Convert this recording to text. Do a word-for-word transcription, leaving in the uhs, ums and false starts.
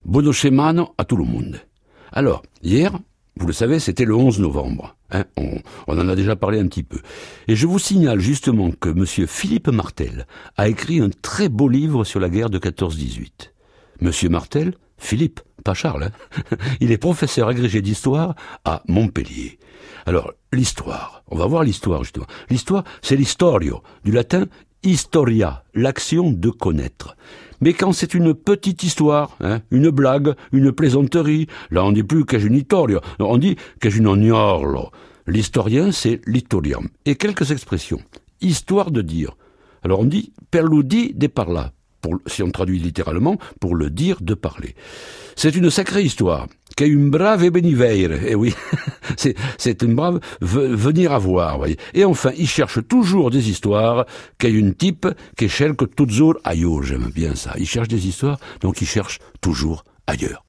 Buona settimana à tout le monde. Alors, hier, vous le savez, c'était le onze novembre. Hein, on, on en a déjà parlé un petit peu. Et je vous signale justement que monsieur Philippe Martel a écrit un très beau livre sur la guerre de quatorze dix-huit. Monsieur Martel, Philippe, pas Charles, hein, il est professeur agrégé d'histoire à Montpellier. Alors, l'histoire, on va voir l'histoire justement. L'histoire, c'est l'istorio, du latin historia, l'action de connaître. Mais quand c'est une petite histoire, hein, une blague, une plaisanterie, là on dit plus qu'est une historia, on dit qu'est une ognorlo. L'historien, c'est l'historiam. Et quelques expressions. Histoire de dire. Alors on dit per l'udi de parla, pour, si on traduit littéralement, pour le dire de parler. C'est une sacrée histoire, qu'est une brave et beniveire. Eh oui, c'est, c'est une brave v- venir à voir, voyez. Et enfin, il cherche toujours des histoires, qu'est une type qui cherche toujours ailleurs. J'aime bien ça. Il cherche des histoires, donc il cherche toujours ailleurs.